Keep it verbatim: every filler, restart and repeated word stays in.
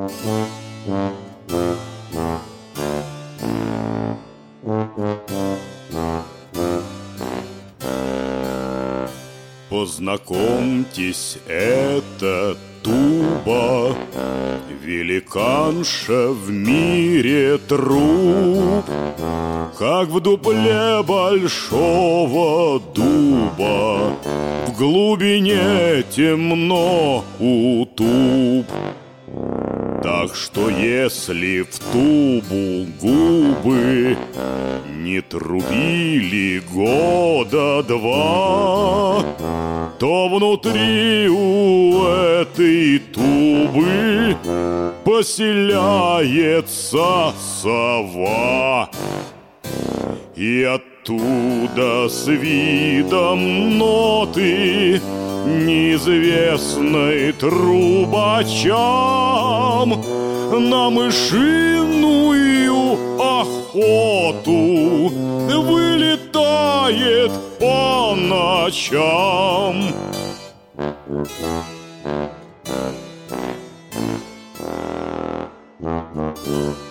Познакомьтесь, это туба, великанша в мире труб. Как в дупле большого дуба, в глубине темно у туб. Так что если в тубу губы не трубили года два, то внутри у этой тубы поселяется сова. И оттуда с видом ноты неизвестной трубачам на мышиную охоту вылетает по ночам. Thank you.